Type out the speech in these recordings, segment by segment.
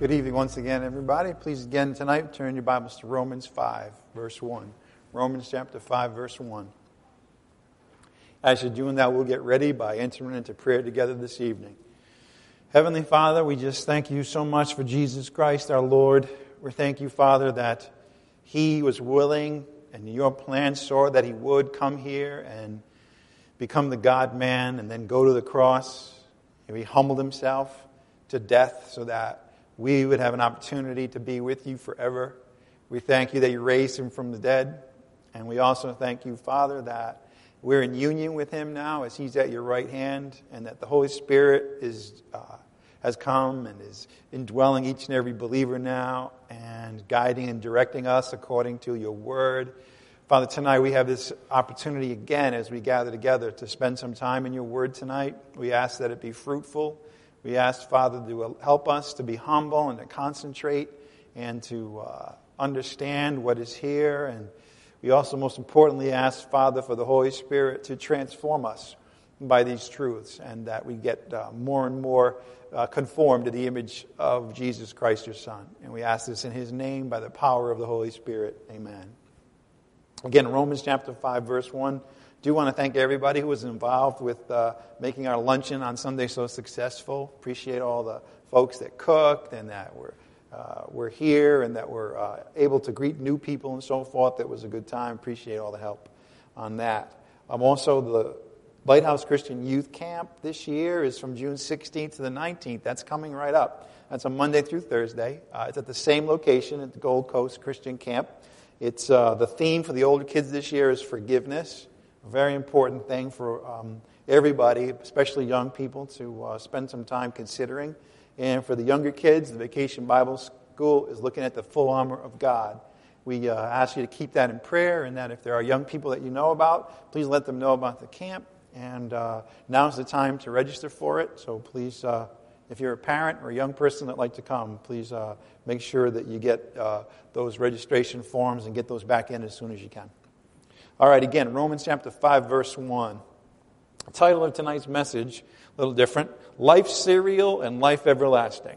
Good evening once again, everybody. Please again tonight turn your Bibles to Romans 5, verse 1. Romans chapter 5, verse 1. As you're doing that, we'll get ready by entering into prayer together this evening. Heavenly Father, we just thank you so much for Jesus Christ, our Lord. We thank you, Father, that He was willing and your plan saw that He would come here and become the God-man and then go to the cross. And He humbled Himself to death so that we would have an opportunity to be with you forever. We thank you that you raised Him from the dead. And we also thank you, Father, that we're in union with Him now as He's at your right hand, and that the Holy Spirit has come and is indwelling each and every believer now and guiding and directing us according to your word. Father, tonight we have this opportunity again as we gather together to spend some time in your word tonight. We ask that it be fruitful. We ask, Father, to help us to be humble and to concentrate and to understand what is here. And we also, most importantly, ask, Father, for the Holy Spirit to transform us by these truths and that we get more and more conformed to the image of Jesus Christ, your Son. And we ask this in His name by the power of the Holy Spirit. Amen. Again, Romans chapter 5, verse 1. Do want to thank everybody who was involved with making our luncheon on Sunday so successful. Appreciate all the folks that cooked and that were here and that were able to greet new people and so forth. It was a good time. Appreciate all the help on that. Also, the Lighthouse Christian Youth Camp this year is from June 16th to the 19th. That's coming right up. That's a Monday through Thursday. It's at the same location at the Gold Coast Christian Camp. It's the theme for the older kids this year is forgiveness. A very important thing for everybody, especially young people, to spend some time considering. And for the younger kids, the Vacation Bible School is looking at the full armor of God. We ask you to keep that in prayer, and that if there are young people that you know about, please let them know about the camp. And now's the time to register for it. So please, if you're a parent or a young person that'd like to come, please make sure that you get those registration forms and get those back in as soon as you can. All right, again, Romans chapter 5, verse 1. The title of tonight's message, a little different, Life Cereal and Life Everlasting.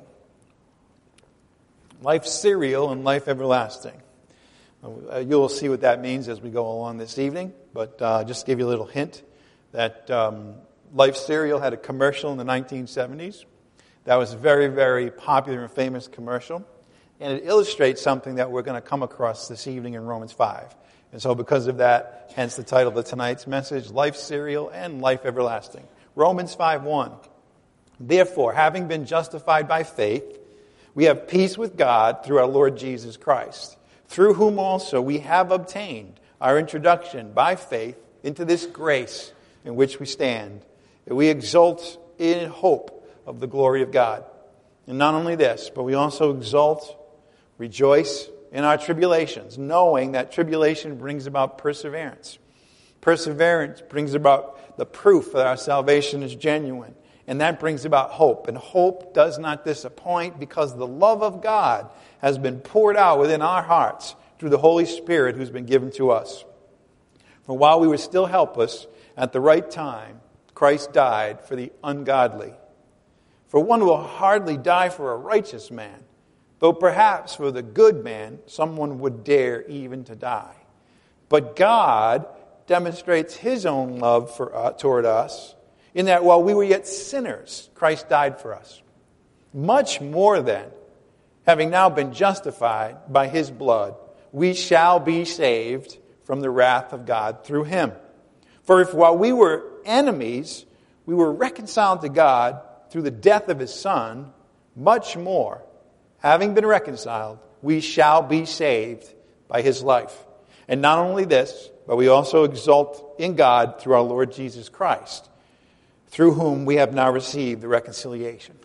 Life Cereal and Life Everlasting. You'll see what that means as we go along this evening, but just to give you a little hint that Life Cereal had a commercial in the 1970s. That was a very, very popular and famous commercial, and it illustrates something that we're going to come across this evening in Romans 5. And so because of that, hence the title of tonight's message, Life Cereal and Life Everlasting. Romans 5:1. Therefore, having been justified by faith, we have peace with God through our Lord Jesus Christ, through whom also we have obtained our introduction by faith into this grace in which we stand, that we exult in hope of the glory of God. And not only this, but we also exult, rejoice in our tribulations, knowing that tribulation brings about perseverance. Perseverance brings about the proof that our salvation is genuine. And that brings about hope. And hope does not disappoint because the love of God has been poured out within our hearts through the Holy Spirit who's been given to us. For while we were still helpless, at the right time, Christ died for the ungodly. For one will hardly die for a righteous man, though perhaps for the good man, someone would dare even to die. But God demonstrates His own love toward us, in that while we were yet sinners, Christ died for us. Much more then, having now been justified by His blood, we shall be saved from the wrath of God through Him. For if while we were enemies, we were reconciled to God through the death of His Son, much more, having been reconciled, we shall be saved by His life. And not only this, but we also exult in God through our Lord Jesus Christ, through whom we have now received the reconciliation.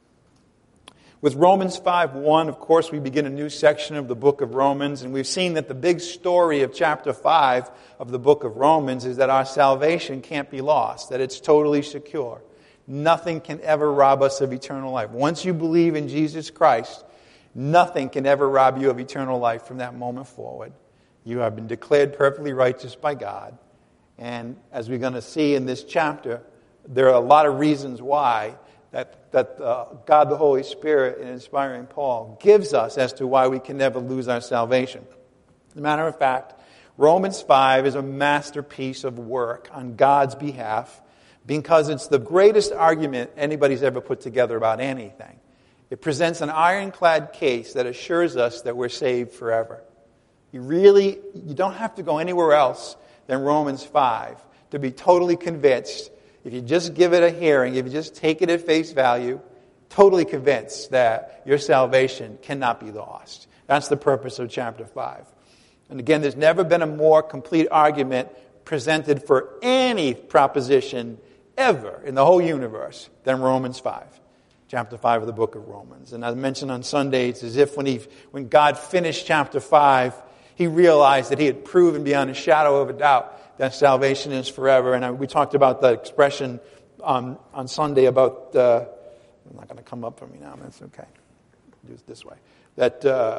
With Romans 5:1, of course, we begin a new section of the book of Romans, and we've seen that the big story of chapter 5 of the book of Romans is that our salvation can't be lost, that it's totally secure. Nothing can ever rob us of eternal life. Once you believe in Jesus Christ, nothing can ever rob you of eternal life from that moment forward. You have been declared perfectly righteous by God. And as we're going to see in this chapter, there are a lot of reasons why that God the Holy Spirit, in inspiring Paul, gives us as to why we can never lose our salvation. As a matter of fact, Romans 5 is a masterpiece of work on God's behalf because it's the greatest argument anybody's ever put together about anything. It presents an ironclad case that assures us that we're saved forever. You don't have to go anywhere else than Romans 5 to be totally convinced. If you just give it a hearing, if you just take it at face value, totally convinced that your salvation cannot be lost. That's the purpose of chapter 5. And again, there's never been a more complete argument presented for any proposition ever in the whole universe than Romans 5. Chapter 5 of the book of Romans. And as I mentioned on Sunday, it's as if when God finished chapter 5, he realized that he had proven beyond a shadow of a doubt that salvation is forever. And we talked about the expression on Sunday about, I'm not going to come up for me now, that's okay. Do it this way. That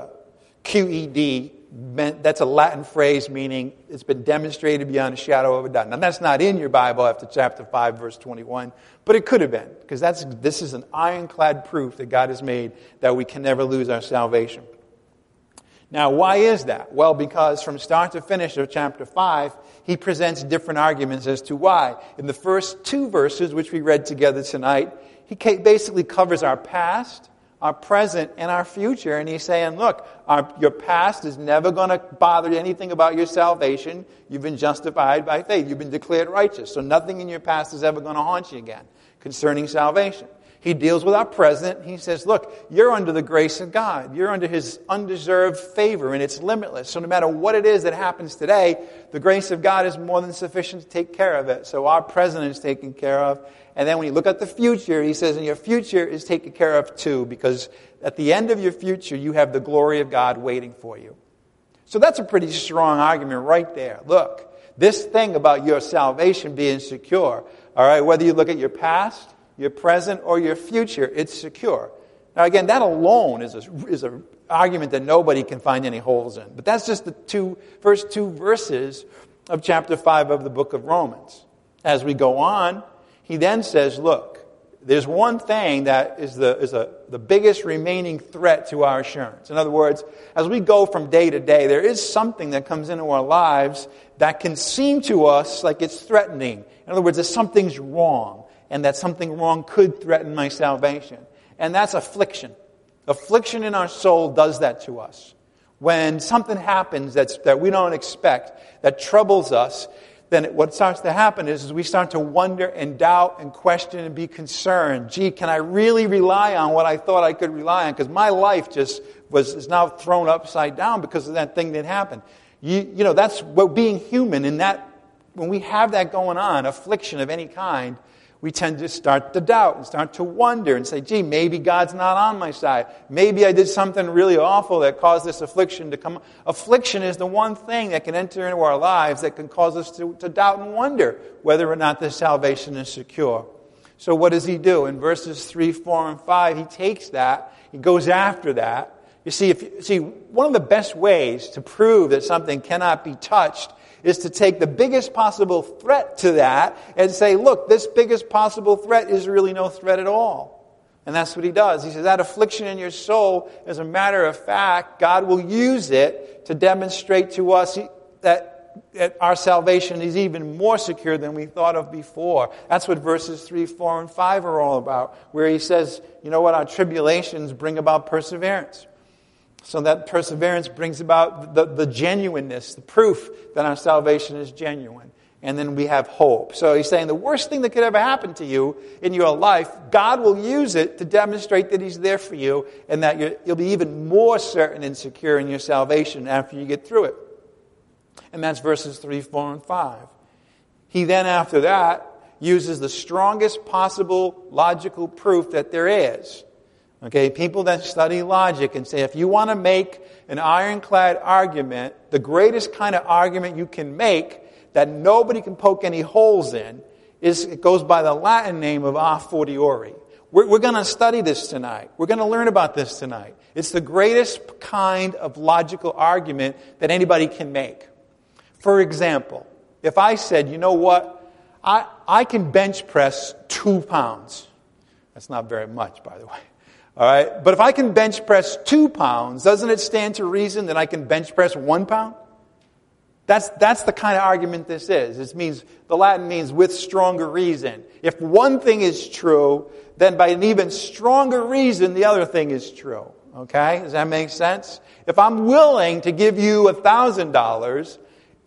QED meant, that's a Latin phrase meaning it's been demonstrated beyond a shadow of a doubt. Now that's not in your Bible after chapter 5, verse 21, but it could have been, because this is an ironclad proof that God has made that we can never lose our salvation. Now, why is that? Well, because from start to finish of chapter 5, he presents different arguments as to why. In the first 2 verses, which we read together tonight, he basically covers our past, our present, and our future. And he's saying, look, your past is never going to bother anything about your salvation. You've been justified by faith. You've been declared righteous. So nothing in your past is ever going to haunt you again concerning salvation. He deals with our present. He says, look, you're under the grace of God. You're under his undeserved favor, and it's limitless. So no matter what it is that happens today, the grace of God is more than sufficient to take care of it. So our present is taken care of. And then when you look at the future, he says, and your future is taken care of too, because at the end of your future, you have the glory of God waiting for you. So that's a pretty strong argument right there. Look, this thing about your salvation being secure, all right, whether you look at your past, your present, or your future, it's secure. Now again, that alone is an argument that nobody can find any holes in. But that's just the first 2 verses of chapter 5 of the book of Romans. As we go on, he then says, look, there's one thing that is the biggest remaining threat to our assurance. In other words, as we go from day to day, there is something that comes into our lives that can seem to us like it's threatening. In other words, that something's wrong, and that something wrong could threaten my salvation. And that's affliction. Affliction in our soul does that to us. When something happens that we don't expect, that troubles us, then what starts to happen is we start to wonder and doubt and question and be concerned. Gee, can I really rely on what I thought I could rely on? Because my life is now thrown upside down because of that thing that happened. You know, that's what being human, in that when we have that going on, affliction of any kind, we tend to start to doubt and start to wonder and say, gee, maybe God's not on my side. Maybe I did something really awful that caused this affliction to come. Affliction is the one thing that can enter into our lives that can cause us to doubt and wonder whether or not this salvation is secure. So what does he do? In verses 3, 4, and 5, he takes that, he goes after that. You see, one of the best ways to prove that something cannot be touched is to take the biggest possible threat to that and say, look, this biggest possible threat is really no threat at all. And that's what he does. He says that affliction in your soul, as a matter of fact, God will use it to demonstrate to us that our salvation is even more secure than we thought of before. That's what verses 3, 4, and 5 are all about, where he says, you know what, our tribulations bring about perseverance. So that perseverance brings about the genuineness, the proof that our salvation is genuine. And then we have hope. So he's saying the worst thing that could ever happen to you in your life, God will use it to demonstrate that he's there for you, and that you'll be even more certain and secure in your salvation after you get through it. And that's verses 3, 4, and 5. He then, after that, uses the strongest possible logical proof that there is. Okay, people that study logic and say, if you want to make an ironclad argument, the greatest kind of argument you can make that nobody can poke any holes in, it goes by the Latin name of a fortiori. We're going to study this tonight. We're going to learn about this tonight. It's the greatest kind of logical argument that anybody can make. For example, if I said, you know what, I can bench press 2 pounds. That's not very much, by the way. All right? But if I can bench press 2 pounds, doesn't it stand to reason that I can bench press 1 pound? That's the kind of argument this is. It means, the Latin means with stronger reason. If one thing is true, then by an even stronger reason, the other thing is true. Okay? Does that make sense? If I'm willing to give you $1,000,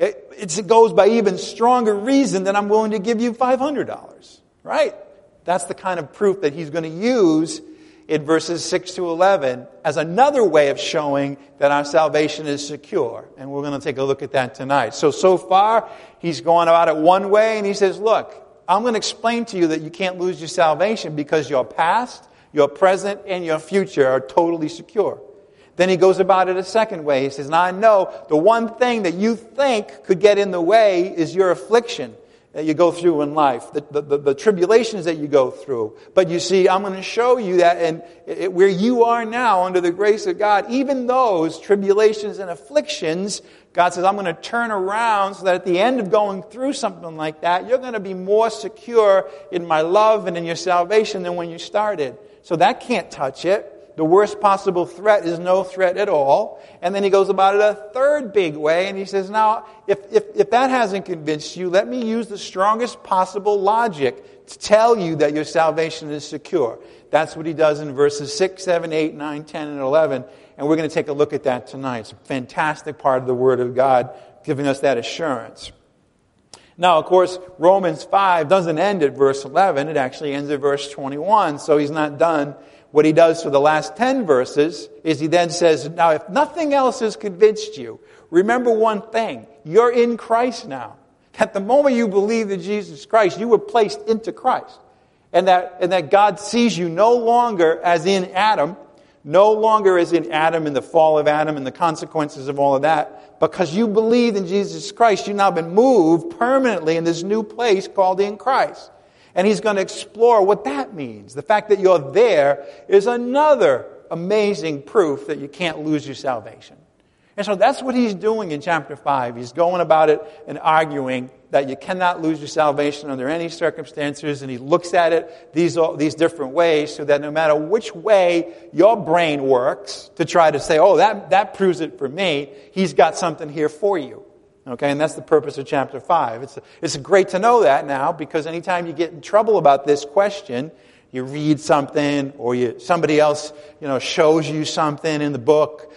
it goes by even stronger reason than I'm willing to give you $500. Right? That's the kind of proof that he's going to use in verses 6 to 11 as another way of showing that our salvation is secure. And we're going to take a look at that tonight. So far, he's going about it one way, and he says, look, I'm going to explain to you that you can't lose your salvation because your past, your present, and your future are totally secure. Then he goes about it a second way. He says, now I know the one thing that you think could get in the way is your affliction that you go through in life, the tribulations that you go through. But you see, I'm going to show you that and where you are now under the grace of God, even those tribulations and afflictions, God says, I'm going to turn around so that at the end of going through something like that, you're going to be more secure in my love and in your salvation than when you started. So that can't touch it. The worst possible threat is no threat at all. And then he goes about it a third big way, and he says, now, if that hasn't convinced you, let me use the strongest possible logic to tell you that your salvation is secure. That's what he does in verses 6, 7, 8, 9, 10, and 11. And we're going to take a look at that tonight. It's a fantastic part of the Word of God, giving us that assurance. Now, of course, Romans 5 doesn't end at verse 11. It actually ends at verse 21, so he's not done. What he does for the last 10 verses is he then says, now if nothing else has convinced you, remember one thing. You're in Christ now. At the moment you believed in Jesus Christ, you were placed into Christ. And that God sees you no longer as in Adam, no longer as in Adam and the fall of Adam and the consequences of all of that. Because you believed in Jesus Christ, you've now been moved permanently in this new place called in Christ. And he's going to explore what that means. The fact that you're there is another amazing proof that you can't lose your salvation. And so that's what he's doing in chapter 5. He's going about it and arguing that you cannot lose your salvation under any circumstances. And he looks at it these different ways so that no matter which way your brain works to try to say, oh, that proves it for me, he's got something here for you. Okay, and that's the purpose of chapter 5. It's great to know that now, because anytime you get in trouble about this question, you read something or somebody else shows you something in the book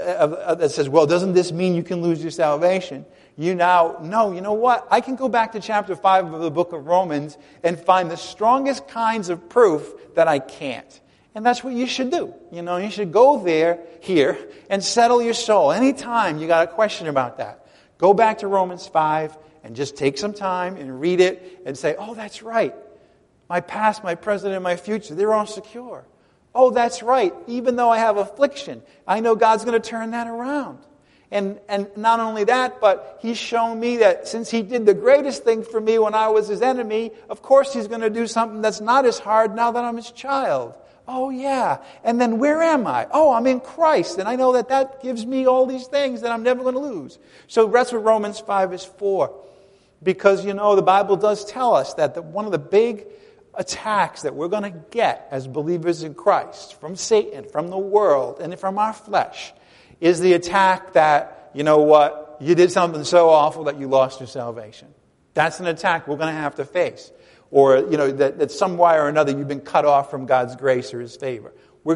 that says, well, doesn't this mean you can lose your salvation? You now know, you know what? I can go back to chapter 5 of the book of Romans and find the strongest kinds of proof that I can't. And that's what you should do. You should go here, and settle your soul. Anytime you got a question about that, go back to Romans 5 and just take some time and read it and say, oh, that's right. My past, my present, and my future, they're all secure. Oh, that's right. Even though I have affliction, I know God's going to turn that around. And not only that, but he's shown me that since he did the greatest thing for me when I was his enemy, of course he's going to do something that's not as hard now that I'm his child. Oh, yeah. And then where am I? Oh, I'm in Christ. And I know that gives me all these things that I'm never going to lose. So that's what Romans 5 is for. Because, the Bible does tell us that one of the big attacks that we're going to get as believers in Christ from Satan, from the world, and from our flesh is the attack that, you did something so awful that you lost your salvation. That's an attack we're going to have to face. Or, that some way or another you've been cut off from God's grace or his favor.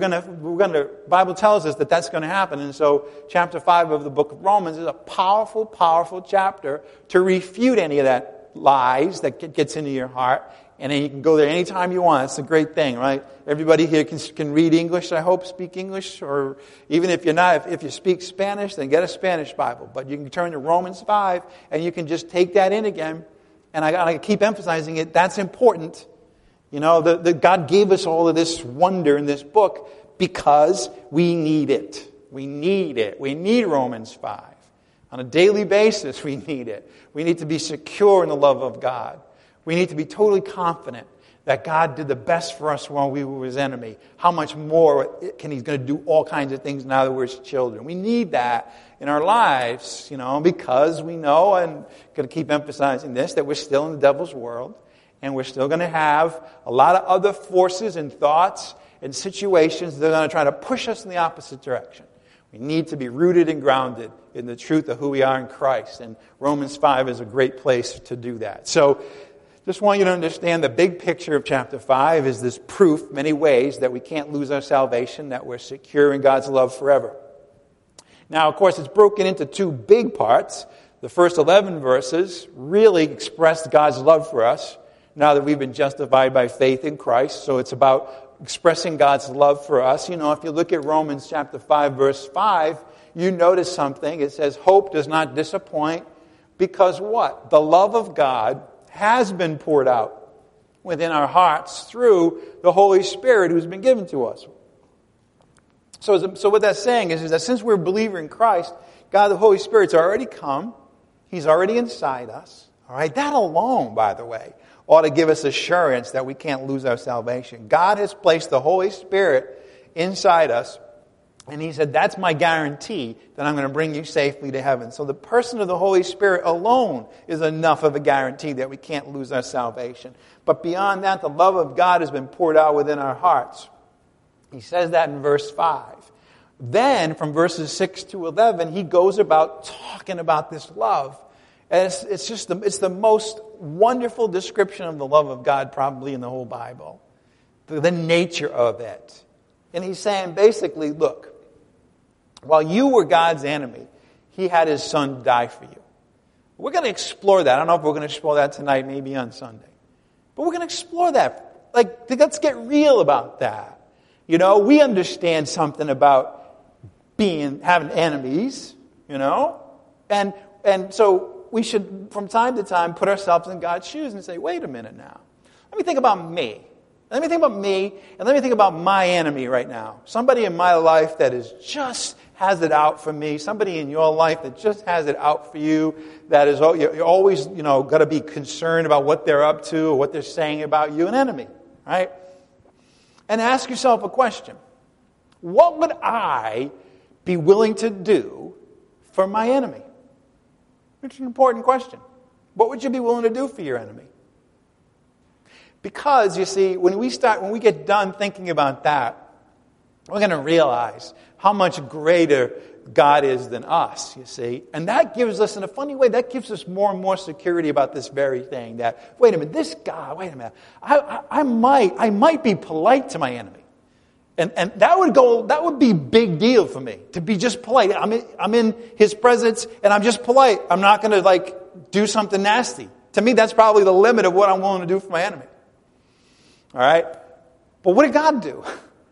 The Bible tells us that that's going to happen. And so chapter 5 of the book of Romans is a powerful, powerful chapter to refute any of that lies that gets into your heart. And then you can go there anytime you want. It's a great thing, right? Everybody here can read English, I hope, speak English. Or even if you're not, if you speak Spanish, then get a Spanish Bible. But you can turn to Romans 5 and you can just take that in again. And I keep emphasizing it. That's important. That God gave us all of this wonder in this book because we need it. We need it. We need Romans 5. On a daily basis, we need it. We need to be secure in the love of God. We need to be totally confident that God did the best for us while we were his enemy. How much more he's going to do all kinds of things now that we're his children. We need that in our lives, because we know, and I'm going to keep emphasizing this, that we're still in the devil's world. And we're still going to have a lot of other forces and thoughts and situations that are going to try to push us in the opposite direction. We need to be rooted and grounded in the truth of who we are in Christ. And Romans 5 is a great place to do that. So just want you to understand the big picture of chapter 5 is this proof, many ways, that we can't lose our salvation, that we're secure in God's love forever. Now, of course, it's broken into two big parts. The first 11 verses really express God's love for us now that we've been justified by faith in Christ. So it's about expressing God's love for us. You know, if you look at Romans chapter 5, verse 5, you notice something. It says, hope does not disappoint because what? The love of God has been poured out within our hearts through the Holy Spirit who's been given to us. So what that's saying is that since we're a believer in Christ, God the Holy Spirit's already come. He's already inside us. All right, that alone, by the way, ought to give us assurance that we can't lose our salvation. God has placed the Holy Spirit inside us, and He said, that's my guarantee that I'm going to bring you safely to heaven. So the person of the Holy Spirit alone is enough of a guarantee that we can't lose our salvation. But beyond that, the love of God has been poured out within our hearts. He says that in verse 5. Then, from verses 6 to 11, he goes about talking about this love. And it's the most wonderful description of the love of God probably in the whole Bible. The nature of it. And he's saying basically, look, while you were God's enemy, He had His Son die for you. We're going to explore that. I don't know if we're going to explore that tonight, maybe on Sunday. But we're going to explore that. Like, let's get real about that. You know, we understand something about having enemies, you know, and so we should, from time to time, put ourselves in God's shoes and say, wait a minute now. Let me think about me. Let me think about me, and let me think about my enemy right now. Somebody in my life that is just has it out for me. Somebody in your life that just has it out for you. That is, you're always, got to be concerned about what they're up to or what they're saying about you. An enemy, right? And ask yourself a question. What would I be willing to do for my enemy? It's an important question. What would you be willing to do for your enemy? Because, you see, when we get done thinking about that, we're going to realize how much greater God is than us, you see. And that gives us, in a funny way, that gives us more and more security about this very thing. That, wait a minute, this guy, wait a minute, I might be polite to my enemy. And that would be a big deal for me, to be just polite. I'm in his presence, and I'm just polite. I'm not going to, do something nasty. To me, that's probably the limit of what I'm willing to do for my enemy. All right? But what did God do?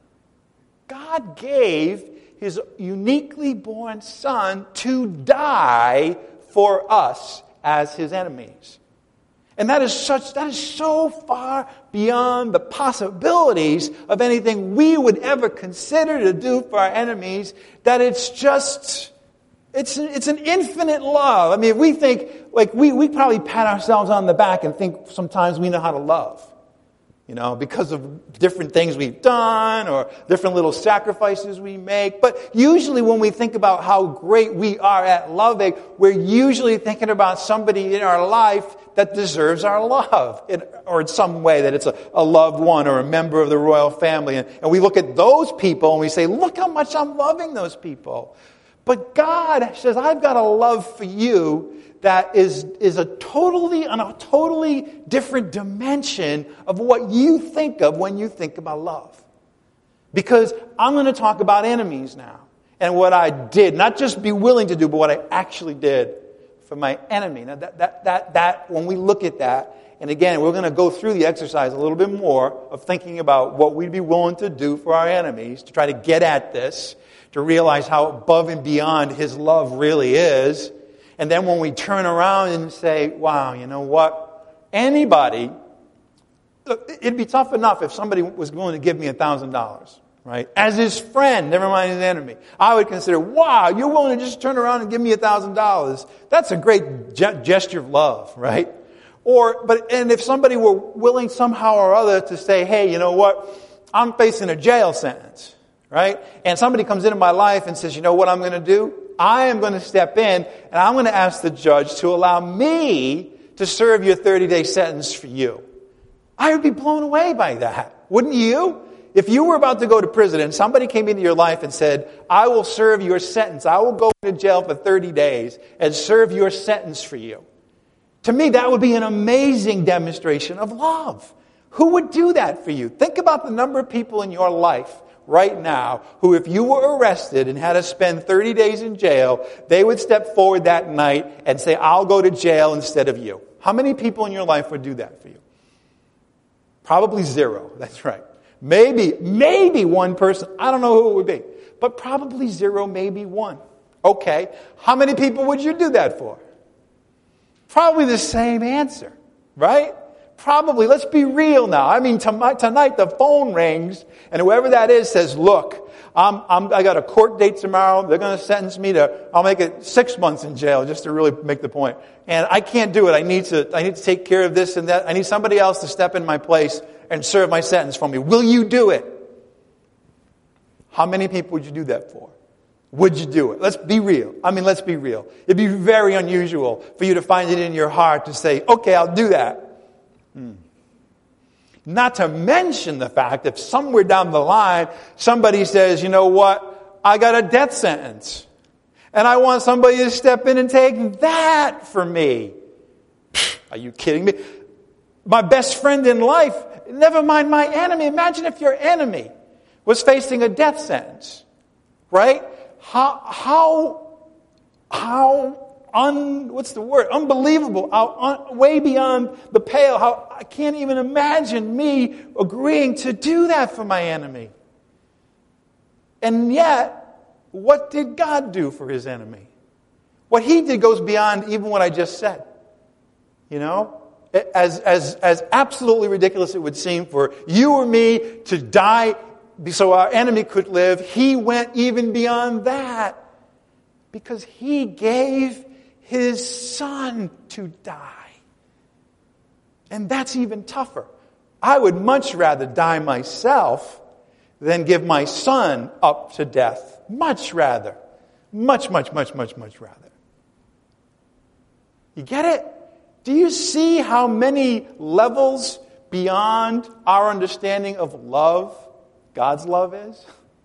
God gave His uniquely born Son to die for us as His enemies. And that is so far beyond the possibilities of anything we would ever consider to do for our enemies that it's an infinite love. I mean, we think, we probably pat ourselves on the back and think sometimes we know how to love. Because of different things we've done or different little sacrifices we make. But usually when we think about how great we are at loving, we're usually thinking about somebody in our life that deserves our love. Or in some way that it's a loved one or a member of the royal family. And we look at those people and we say, look how much I'm loving those people. But God says, I've got a love for you that is on a totally different dimension of what you think of when you think about love. Because I'm going to talk about enemies now. And what I did, not just be willing to do, but what I actually did for my enemy. Now that when we look at that, and again, we're going to go through the exercise a little bit more of thinking about what we'd be willing to do for our enemies to try to get at this, to realize how above and beyond His love really is. And then when we turn around and say, wow, you know what? Anybody, it'd be tough enough if somebody was willing to give me $1,000, right? As his friend, never mind his enemy. I would consider, wow, you're willing to just turn around and give me $1,000. That's a great gesture of love, right? And if somebody were willing somehow or other to say, hey, you know what? I'm facing a jail sentence, right? And somebody comes into my life and says, you know what I'm going to do? I am going to step in and I'm going to ask the judge to allow me to serve your 30-day sentence for you. I would be blown away by that. Wouldn't you? If you were about to go to prison and somebody came into your life and said, I will serve your sentence. I will go to jail for 30 days and serve your sentence for you. To me, that would be an amazing demonstration of love. Who would do that for you? Think about the number of people in your life right now who, if you were arrested and had to spend 30 days in jail, they would step forward that night and say, I'll go to jail instead of you. How many people in your life would do that for you? Probably zero. That's right. Maybe one person. I don't know who it would be. But probably zero, maybe one. Okay. How many people would you do that for? Probably the same answer. Right? Probably. Let's be real now. I mean, tonight the phone rings and whoever that is says, look, I got a court date tomorrow. They're going to sentence me I'll make it 6 months in jail just to really make the point. And I can't do it. I need to take care of this and that. I need somebody else to step in my place and serve my sentence for me. Will you do it? How many people would you do that for? Would you do it? Let's be real. Let's be real. It'd be very unusual for you to find it in your heart to say, okay, I'll do that. Not to mention the fact that somewhere down the line, somebody says, you know what? I got a death sentence. And I want somebody to step in and take that for me. Are you kidding me? My best friend in life, never mind my enemy. Imagine if your enemy was facing a death sentence. Right? Unbelievable, way beyond the pale. I can't even imagine me agreeing to do that for my enemy. And yet, what did God do for his enemy? What he did goes beyond even what I just said. You know? As absolutely ridiculous it would seem for you or me to die so our enemy could live, he went even beyond that. Because he gave his son to die. And that's even tougher. I would much rather die myself than give my son up to death. Much rather. Much rather. You get it? Do you see how many levels beyond our understanding of love God's love is?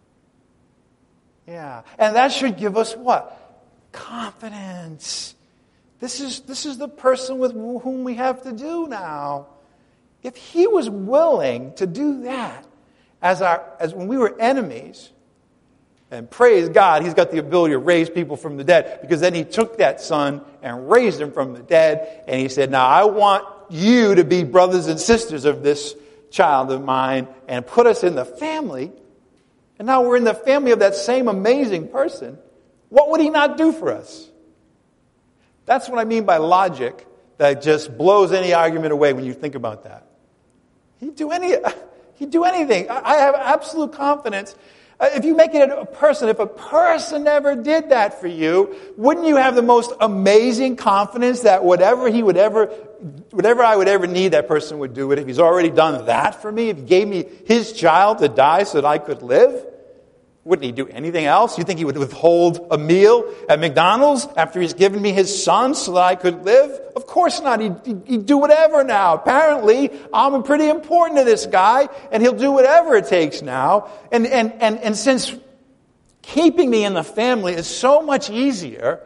Yeah. And that should give us what? Confidence. This is the person with whom we have to do now. If he was willing to do that as when we were enemies, and praise God, he's got the ability to raise people from the dead, because then he took that son and raised him from the dead, and he said, now I want you to be brothers and sisters of this child of mine, and put us in the family. And now we're in the family of that same amazing person. What would he not do for us? That's what I mean by logic that just blows any argument away when you think about that. He'd do anything. I have absolute confidence. If you make it a person, if a person ever did that for you, wouldn't you have the most amazing confidence that whatever I would ever need, that person would do it? If he's already done that for me, if he gave me his child to die so that I could live, wouldn't he do anything else? You think he would withhold a meal at McDonald's after he's given me his son so that I could live? Of course not. He'd do whatever now. Apparently, I'm pretty important to this guy, and he'll do whatever it takes now. And since keeping me in the family is so much easier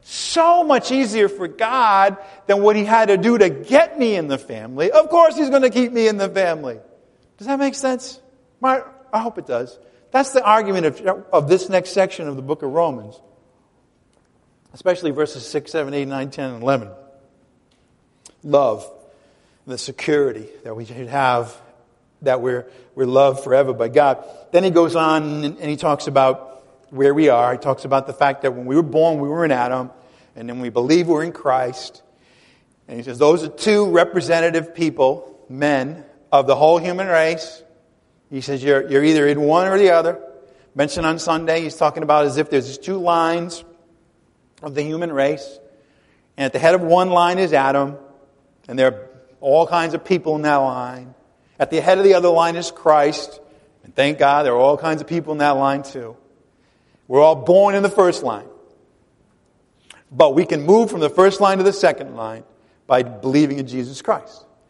for God than what he had to do to get me in the family, of course he's going to keep me in the family. Does that make sense? I hope it does. That's the argument of this next section of the book of Romans. Especially verses 6, 7, 8, 9, 10, and 11. Love. The security that we should have, that we're loved forever by God. Then he goes on and he talks about where we are. He talks about the fact that when we were born, we were in Adam. And then we believe we're in Christ. And he says those are two representative people, men, of the whole human race. He says you're either in one or the other. Mentioned on Sunday, he's talking about as if there's two lines of the human race. And at the head of one line is Adam. And there are all kinds of people in that line. At the head of the other line is Christ. And thank God there are all kinds of people in that line too. We're all born in the first line. But we can move from the first line to the second line by believing in Jesus Christ.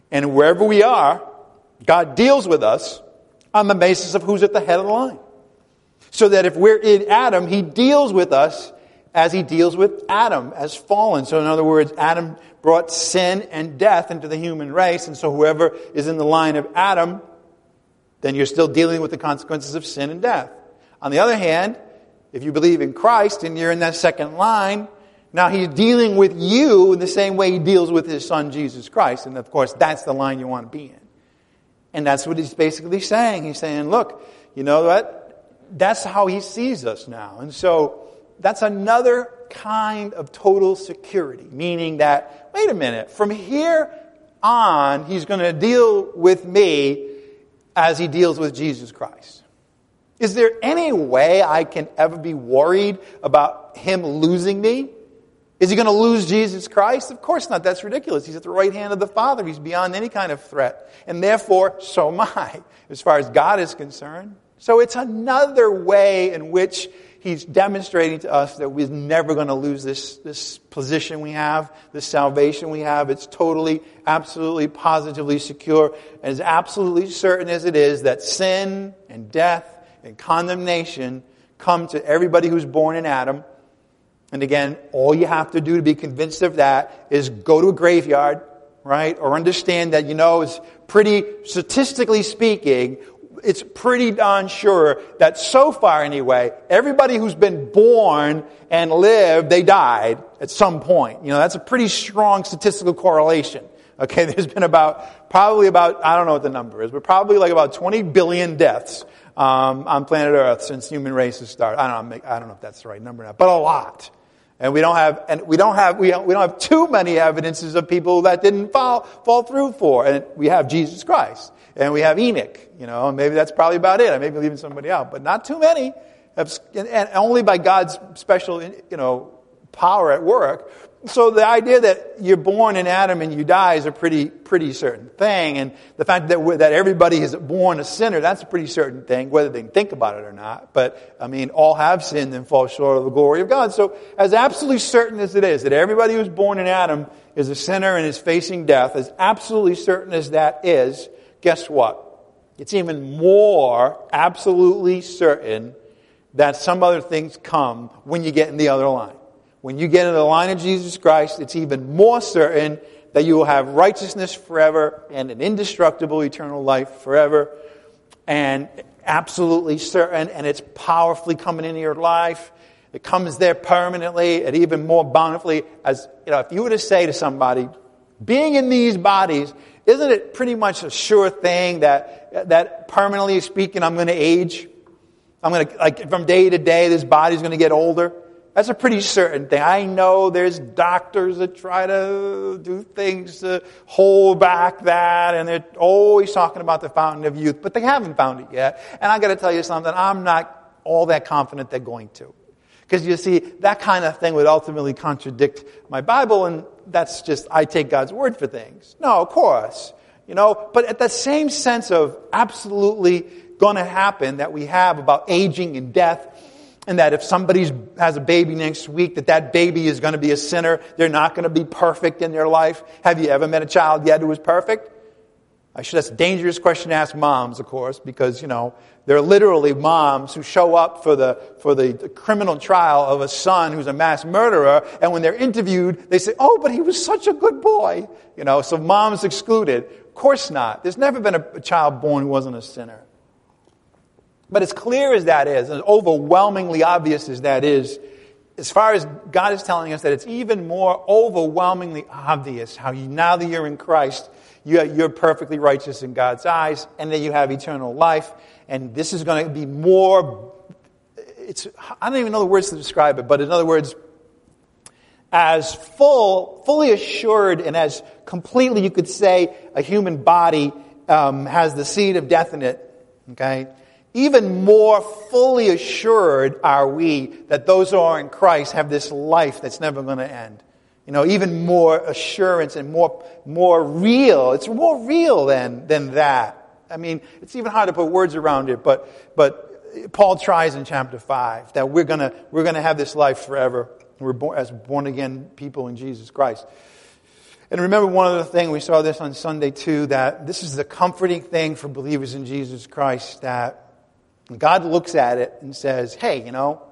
And wherever we are, God deals with us on the basis of who's at the head of the line. So that if we're in Adam, he deals with us as he deals with Adam, as fallen. So in other words, Adam brought sin and death into the human race. And so whoever is in the line of Adam, then you're still dealing with the consequences of sin and death. On the other hand, if you believe in Christ and you're in that second line, now he's dealing with you in the same way he deals with his son, Jesus Christ. And of course, that's the line you want to be in. And that's what he's basically saying. He's saying, look, you know what? That's how he sees us now. And so that's another kind of total security, meaning that, wait a minute, from here on, he's going to deal with me as he deals with Jesus Christ. Is there any way I can ever be worried about him losing me? Is he going to lose Jesus Christ? Of course not. That's ridiculous. He's at the right hand of the Father. He's beyond any kind of threat. And therefore, so am I, as far as God is concerned. So it's another way in which he's demonstrating to us that we're never going to lose this position we have, this salvation we have. It's totally, absolutely, positively secure. And as absolutely certain as it is that sin and death and condemnation come to everybody who's born in Adam. And again, all you have to do to be convinced of that is go to a graveyard, right? Or understand that, it's pretty, statistically speaking, it's pretty darn sure that so far anyway, everybody who's been born and lived, they died at some point. That's a pretty strong statistical correlation. Okay, there's been probably about, I don't know what the number is, but probably like about 20 billion deaths on planet Earth since human races started. I don't know if that's the right number or not, but a lot. And we don't have too many evidences of people that didn't fall through for. And we have Jesus Christ. And we have Enoch, and maybe that's probably about it. I may be leaving somebody out, but not too many. And only by God's special, power at work. So the idea that you're born in Adam and you die is a pretty certain thing. And the fact that everybody is born a sinner, that's a pretty certain thing, whether they can think about it or not. But, all have sinned and fall short of the glory of God. So as absolutely certain as it is that everybody who's born in Adam is a sinner and is facing death, as absolutely certain as that is, guess what? It's even more absolutely certain that some other things come when you get in the other line. When you get in the line of Jesus Christ, it's even more certain that you will have righteousness forever and an indestructible eternal life forever. And absolutely certain, and it's powerfully coming into your life. It comes there permanently and even more bountifully. As if you were to say to somebody, being in these bodies, isn't it pretty much a sure thing that permanently speaking, I'm going to age? I'm going to, from day to day, this body's going to get older. That's a pretty certain thing. I know there's doctors that try to do things to hold back that, and they're always talking about the fountain of youth, but they haven't found it yet. And I got to tell you something, I'm not all that confident they're going to. Because you see, that kind of thing would ultimately contradict my Bible, and that's just, I take God's word for things. No, of course. But at that same sense of absolutely going to happen that we have about aging and death, and that if somebody has a baby next week, that baby is going to be a sinner. They're not going to be perfect in their life. Have you ever met a child yet who was perfect? That's a dangerous question to ask moms, of course, because, there are literally moms who show up for the criminal trial of a son who's a mass murderer, and when they're interviewed, they say, oh, but he was such a good boy. So moms excluded. Of course not. There's never been a child born who wasn't a sinner. But as clear as that is, as overwhelmingly obvious as that is, as far as God is telling us that it's even more overwhelmingly obvious how now that you're in Christ, you're perfectly righteous in God's eyes, and that you have eternal life. And this is going to be more, I don't even know the words to describe it, but in other words, as fully assured and as completely you could say a human body has the seed of death in it, okay? Even more fully assured are we that those who are in Christ have this life that's never going to end. Even more assurance and more real. It's more real than that. It's even hard to put words around it, but Paul tries in chapter 5 that we're gonna have this life forever. We're born again people in Jesus Christ. And remember one other thing, we saw this on Sunday too, that this is the comforting thing for believers in Jesus Christ, that God looks at it and says, hey,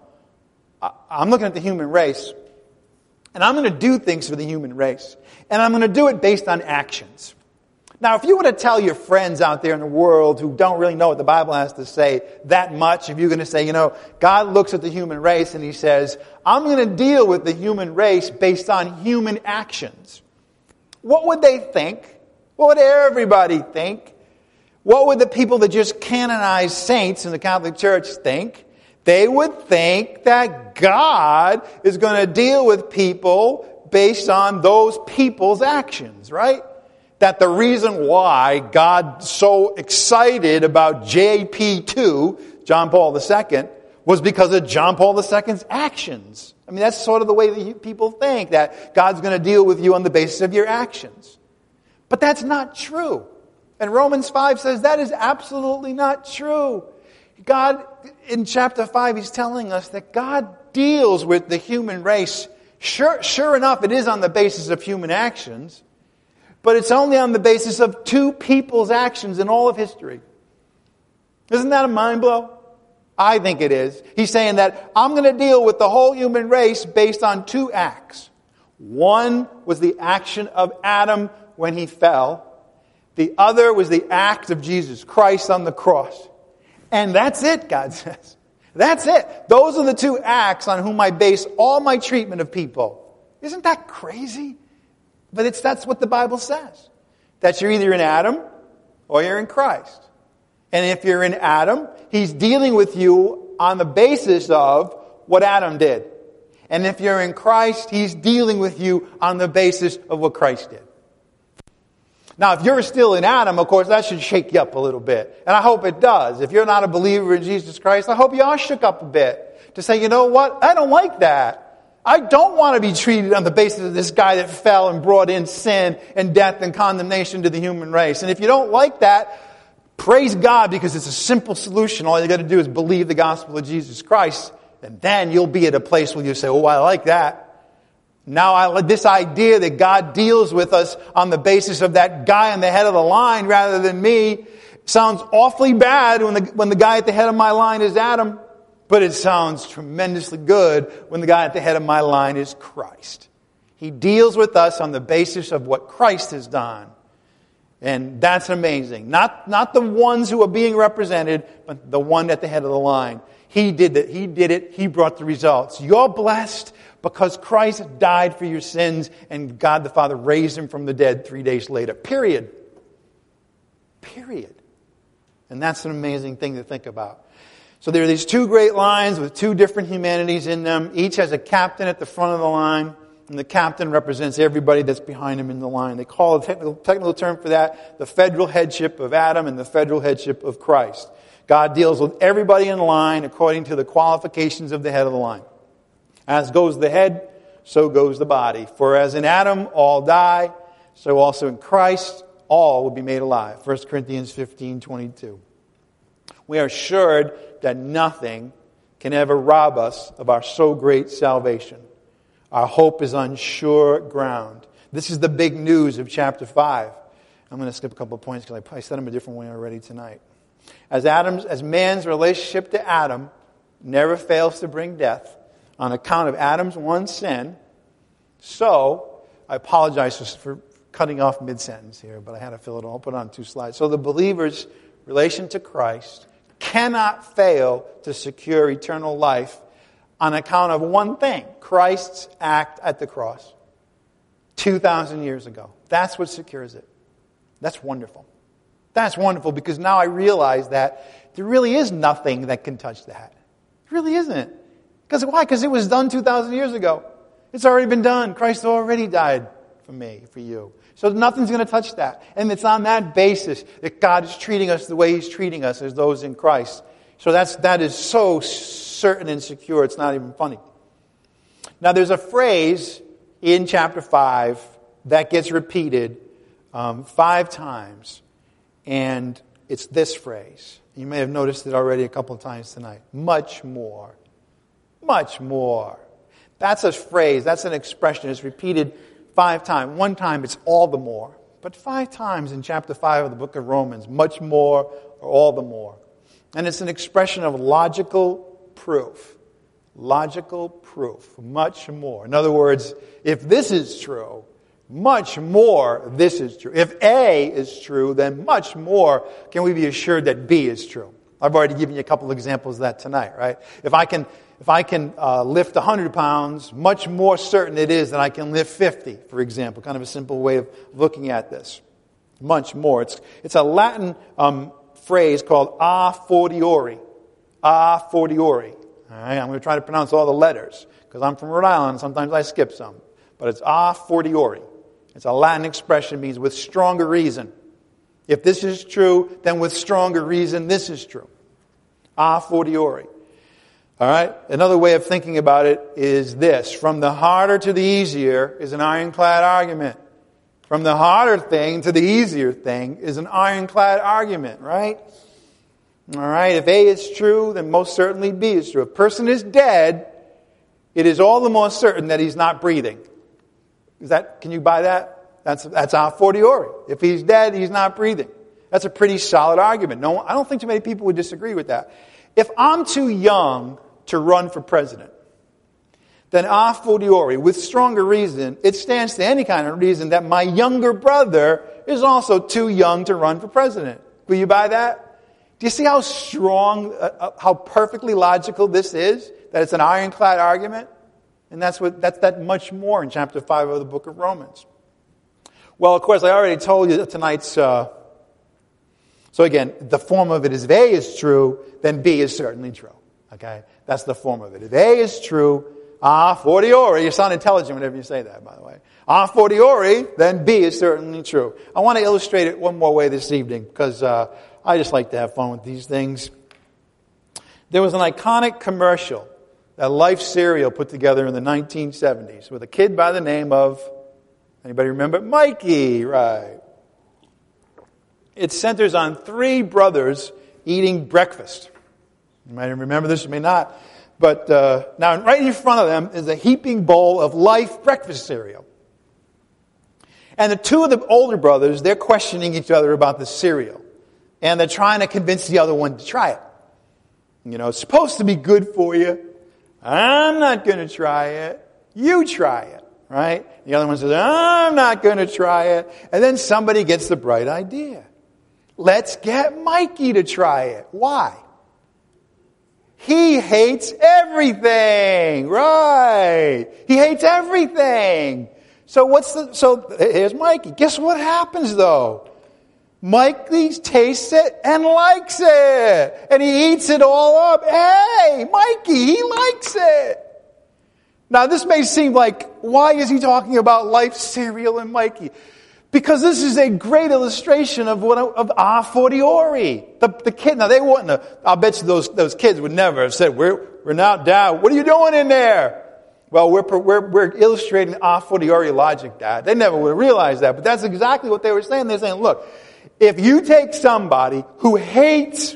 I'm looking at the human race, and I'm going to do things for the human race. And I'm going to do it based on actions. Now, if you were to tell your friends out there in the world who don't really know what the Bible has to say that much, if you're going to say, God looks at the human race and He says, I'm going to deal with the human race based on human actions. What would they think? What would everybody think? What would the people that just canonize saints in the Catholic Church think? They would think that God is going to deal with people based on those people's actions, right? That the reason why God's so excited about JP2, John Paul II, was because of John Paul II's actions. I mean, that's sort of the way that people think, that God's going to deal with you on the basis of your actions. But that's not true. And Romans 5 says that is absolutely not true. God, in chapter 5, He's telling us that God deals with the human race. Sure enough, it is on the basis of human actions, but it's only on the basis of two people's actions in all of history. Isn't that a mind blow? I think it is. He's saying that I'm going to deal with the whole human race based on two acts. One was the action of Adam when he fell. The other was the act of Jesus Christ on the cross. And that's it, God says. That's it. Those are the two acts on whom I base all my treatment of people. Isn't that crazy? But that's what the Bible says. That you're either in Adam or you're in Christ. And if you're in Adam, He's dealing with you on the basis of what Adam did. And if you're in Christ, He's dealing with you on the basis of what Christ did. Now, if you're still in Adam, of course, that should shake you up a little bit. And I hope it does. If you're not a believer in Jesus Christ, I hope you are shook up a bit. To say, you know what? I don't like that. I don't want to be treated on the basis of this guy that fell and brought in sin and death and condemnation to the human race. And if you don't like that, praise God, because it's a simple solution. All you got to do is believe the gospel of Jesus Christ. And then you'll be at a place where you say, oh, I like that. Now, this idea that God deals with us on the basis of that guy on the head of the line rather than me sounds awfully bad when the guy at the head of my line is Adam, but it sounds tremendously good when the guy at the head of my line is Christ. He deals with us on the basis of what Christ has done. And that's amazing. Not the ones who are being represented, but the one at the head of the line. He did it. He did it. He brought the results. You're blessed because Christ died for your sins and God the Father raised Him from the dead 3 days later. Period. Period. And that's an amazing thing to think about. So there are these two great lines with two different humanities in them. Each has a captain at the front of the line. And the captain represents everybody that's behind him in the line. They call a technical term for that the federal headship of Adam and the federal headship of Christ. God deals with everybody in line according to the qualifications of the head of the line. As goes the head, so goes the body. For as in Adam all die, so also in Christ all will be made alive. 1 Corinthians 15:22. We are assured that nothing can ever rob us of our so great salvation. Our hope is on sure ground. This is the big news of chapter 5. I'm going to skip a couple of points because I said them a different way already tonight. As man's relationship to Adam never fails to bring death on account of Adam's one sin, so I apologize for cutting off mid-sentence here, but I had to fill it all. I'll put it on 2 slides. So the believer's relation to Christ cannot fail to secure eternal life on account of one thing, Christ's act at the cross 2,000 years ago. That's what secures it. That's wonderful. That's wonderful because now I realize that there really is nothing that can touch that. It really isn't. Because why? Because it was done 2,000 years ago. It's already been done. Christ already died for me, for you. So nothing's going to touch that. And it's on that basis that God is treating us the way He's treating us as those in Christ. So that is so certain and secure, it's not even funny. Now there's a phrase in chapter 5 that gets repeated 5 times. And it's this phrase. You may have noticed it already a couple of times tonight. Much more. Much more. That's a phrase, that's an expression. It's repeated 5 times. One time it's all the more. But 5 times in chapter 5 of the book of Romans, much more or all the more. And it's an expression of logical proof. Logical proof. Much more. In other words, if this is true, much more this is true. If A is true, then much more can we be assured that B is true. I've already given you a couple examples of that tonight, right? If I can lift 100 pounds, much more certain it is that I can lift 50, for example. Kind of a simple way of looking at this. Much more. It's a Latin phrase called a fortiori. A fortiori. All right, I'm going to try to pronounce all the letters because I'm from Rhode Island. Sometimes I skip some. But it's a fortiori. It's a Latin expression, means with stronger reason. If this is true, then with stronger reason, this is true. A fortiori. All right? Another way of thinking about it is this. From the harder to the easier is an ironclad argument. From the harder thing to the easier thing is an ironclad argument, right? All right? If A is true, then most certainly B is true. If a person is dead, it is all the more certain that he's not breathing. Can you buy that? That's a fortiori. If he's dead, he's not breathing. That's a pretty solid argument. No, I don't think too many people would disagree with that. If I'm too young to run for president, then a fortiori, with stronger reason, it stands to any kind of reason that my younger brother is also too young to run for president. Will you buy that? Do you see how strong, how perfectly logical this is? That it's an ironclad argument? And that's that much more in chapter 5 of the book of Romans. Well, of course, I already told you tonight's... So again, the form of it is if A is true, then B is certainly true. Okay? That's the form of it. If A is true, a fortiori, you sound intelligent whenever you say that, by the way. A fortiori, then B is certainly true. I want to illustrate it one more way this evening, because I just like to have fun with these things. There was an iconic commercial that Life Cereal put together in the 1970s with a kid by the name of, anybody remember? Mikey, right. It centers on 3 brothers eating breakfast. You might remember this, you may not. But now right in front of them is a heaping bowl of Life breakfast cereal. And the 2 of the older brothers, they're questioning each other about the cereal. And they're trying to convince the other one to try it. You know, it's supposed to be good for you. I'm not going to try it. You try it. Right? The other one says, I'm not going to try it. And then somebody gets the bright idea. Let's get Mikey to try it. Why? He hates everything. Right. He hates everything. So here's Mikey. Guess what happens though? Mikey tastes it and likes it. And he eats it all up. Hey, Mikey, he likes it. Now this may seem like, why is he talking about Life cereal and Mikey? Because this is a great illustration of a fortiori. The kid, now they wouldn't have, I'll bet you those kids would never have said, we're now Dad, what are you doing in there? Well, we're illustrating a fortiori logic, Dad. They never would have realized that, but that's exactly what they were saying. They're saying, look, if you take somebody who hates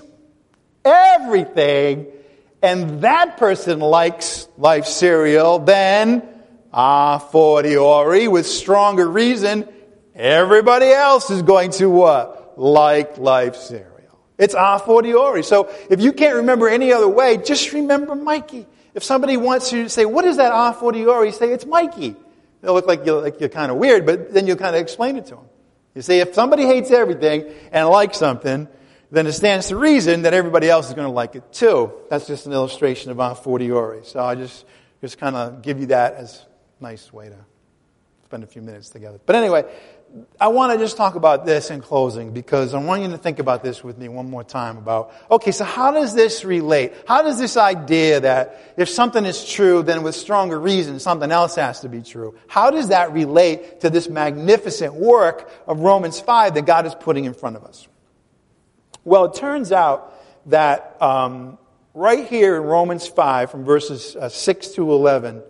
everything and that person likes Life cereal, then a fortiori, with stronger reason, everybody else is going to what? Like Life cereal. It's a fortiori. So if you can't remember any other way, just remember Mikey. If somebody wants you to say, what is that a fortiori? Say, it's Mikey. They'll look like you're kind of weird, but then you kind of explain it to them. You see, if somebody hates everything and likes something, then it stands to reason that everybody else is going to like it too. That's just an illustration of a fortiori. So I just kind of give you that as a nice way to spend a few minutes together. But anyway, I want to just talk about this in closing because I want you to think about this with me one more time about, okay, so how does this relate? How does this idea that if something is true, then with stronger reason, something else has to be true? How does that relate to this magnificent work of Romans 5 that God is putting in front of us? Well, it turns out that right here in Romans 5, from verses 6 to 11,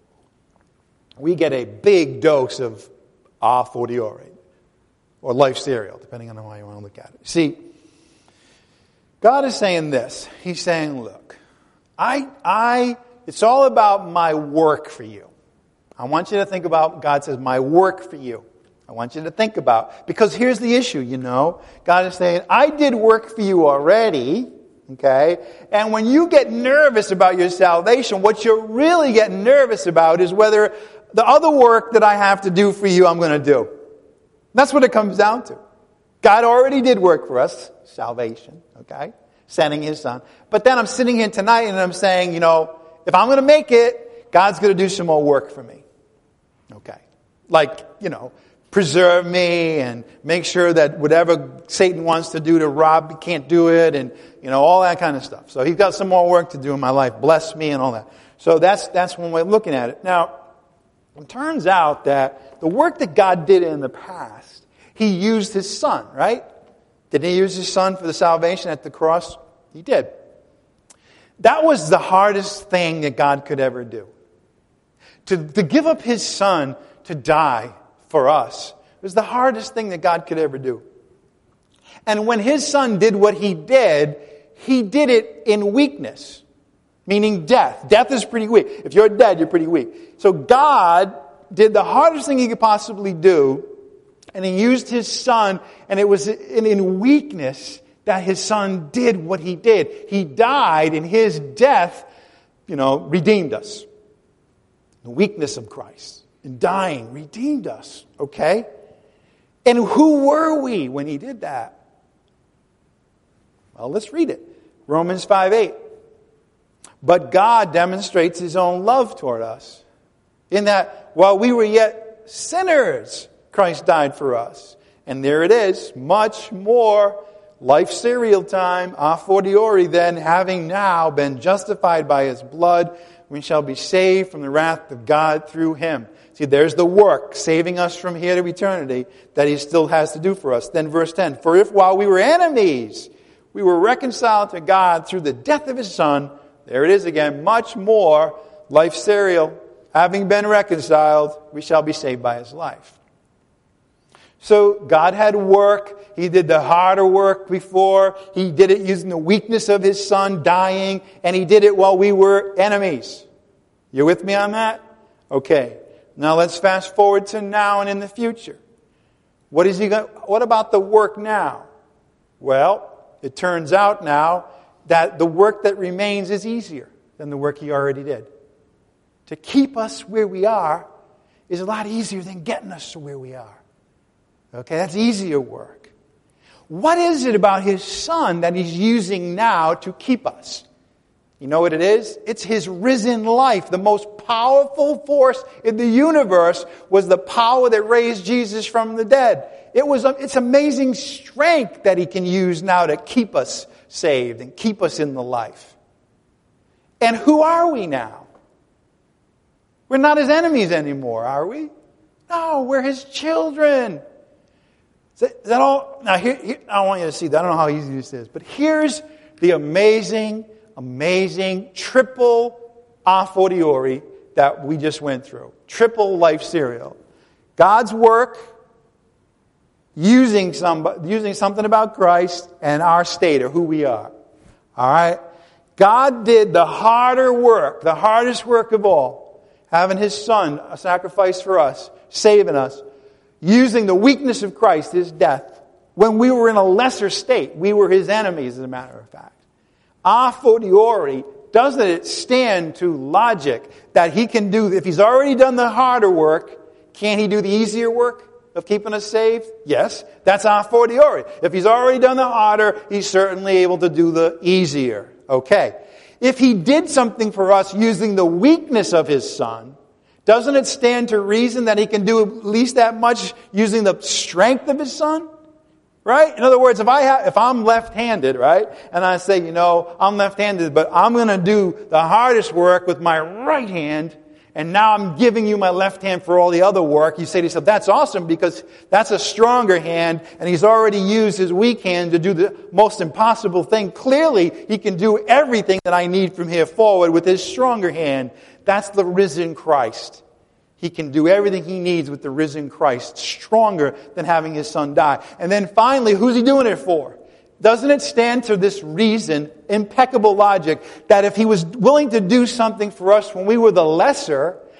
we get a big dose of a fortiori, or Life cereal, depending on how you want to look at it. See, God is saying this. He's saying, look, it's all about my work for you. I want you to think about, God says, my work for you. I want you to think about, because here's the issue, God is saying, I did work for you already, okay? And when you get nervous about your salvation, what you're really getting nervous about is whether the other work that I have to do for you, I'm going to do. That's what it comes down to. God already did work for us, salvation, okay? Sending His Son. But then I'm sitting here tonight and I'm saying, if I'm going to make it, God's going to do some more work for me. Okay. Like, preserve me and make sure that whatever Satan wants to do to rob, he can't do it, and, all that kind of stuff. So He's got some more work to do in my life. Bless me and all that. So that's one way of looking at it. Now, it turns out that the work that God did in the past, He used His Son, right? Did He use His Son for the salvation at the cross? He did. That was the hardest thing that God could ever do. To give up His Son to die for us was the hardest thing that God could ever do. And when His Son did what He did it in weakness, meaning death. Death is pretty weak. If you're dead, you're pretty weak. So God did the hardest thing He could possibly do, and He used His Son, and it was in weakness that His Son did what He did. He died, and His death, redeemed us. The weakness of Christ in dying redeemed us, okay? And who were we when He did that? Well, let's read it. Romans 5:8. But God demonstrates His own love toward us, in that while we were yet sinners, Christ died for us. And there it is, much more life serial time, a fortiori then, having now been justified by His blood, we shall be saved from the wrath of God through Him. See, there's the work, saving us from here to eternity, that He still has to do for us. Then verse 10, for if while we were enemies, we were reconciled to God through the death of His Son, there it is again, much more, life serial, having been reconciled, we shall be saved by His life. So God had work. He did the harder work before. He did it using the weakness of His Son dying, and He did it while we were enemies. You with me on that? Okay. Now let's fast forward to now and in the future. What about the work now? Well, it turns out now that the work that remains is easier than the work He already did. To keep us where we are is a lot easier than getting us to where we are. Okay, that's easier work. What is it about His Son that He's using now to keep us? You know what it is? It's His risen life. The most powerful force in the universe was the power that raised Jesus from the dead. It's amazing strength that He can use now to keep us saved and keep us in the life. And who are we now? We're not His enemies anymore, are we? No, we're His children. Is that all? Now, here, I want you to see that. I don't know how easy this is, but here's the amazing triple a fortiori that we just went through. Triple life serial. God's work, using something about Christ, and our state, or who we are. All right? God did the harder work, the hardest work of all, having His Son, a sacrifice for us, saving us, using the weakness of Christ, His death, when we were in a lesser state. We were His enemies, as a matter of fact. A fortiori, doesn't it stand to logic that He can do, if He's already done the harder work, can't He do the easier work of keeping us saved? Yes, that's a fortiori. If He's already done the harder, He's certainly able to do the easier. Okay. If He did something for us using the weakness of His Son, doesn't it stand to reason that He can do at least that much using the strength of His Son? Right? In other words, if I'm left-handed, right, and I say, I'm left-handed, but I'm going to do the hardest work with my right hand, and now I'm giving you my left hand for all the other work, you say to yourself, that's awesome because that's a stronger hand, and He's already used His weak hand to do the most impossible thing. Clearly, He can do everything that I need from here forward with His stronger hand. That's the risen Christ. He can do everything He needs with the risen Christ, stronger than having His Son die. And then finally, who's He doing it for? Doesn't it stand to this reason, impeccable logic, that if He was willing to do something for us when we were the lesser,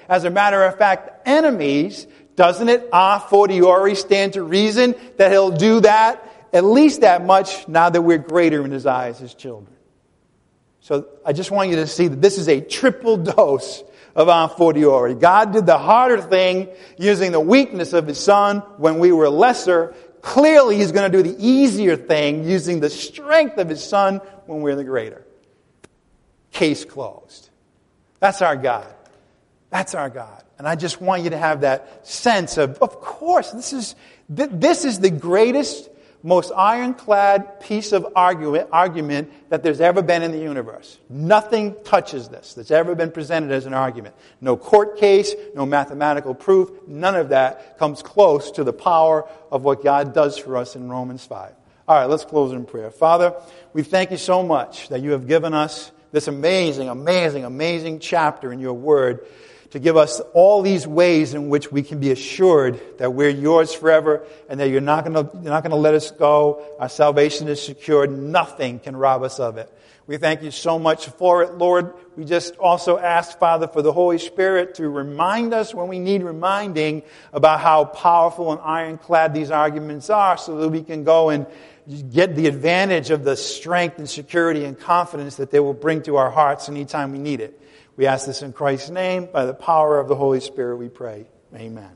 As a matter of fact, enemies, doesn't it a fortiori stand to reason that he'll do that at least that much now that we're greater in his eyes as children? So I just want you to see that this is a triple dose of a fortiori. God did the harder thing using the weakness of his Son when we were lesser. Clearly, he's going to do the easier thing using the strength of his Son when we're the greater. Case closed. That's our God. That's our God. And I just want you to have that sense of course, this is the greatest, most ironclad piece of argument that there's ever been in the universe. Nothing touches this that's ever been presented as an argument. No court case, no mathematical proof, none of that comes close to the power of what God does for us in Romans 5. All right, let's close in prayer. Father, we thank you so much that you have given us this amazing, amazing, amazing chapter in your word to give us all these ways in which we can be assured that we're yours forever and that you're not going to let us go. Our salvation is secured. Nothing can rob us of it. We thank you so much for it, Lord. We just also ask, Father, for the Holy Spirit to remind us when we need reminding about how powerful and ironclad these arguments are so that we can go and get the advantage of the strength and security and confidence that they will bring to our hearts anytime we need it. We ask this in Christ's name. By the power of the Holy Spirit we pray. Amen.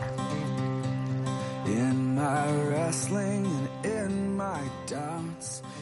In my wrestling and in my doubts,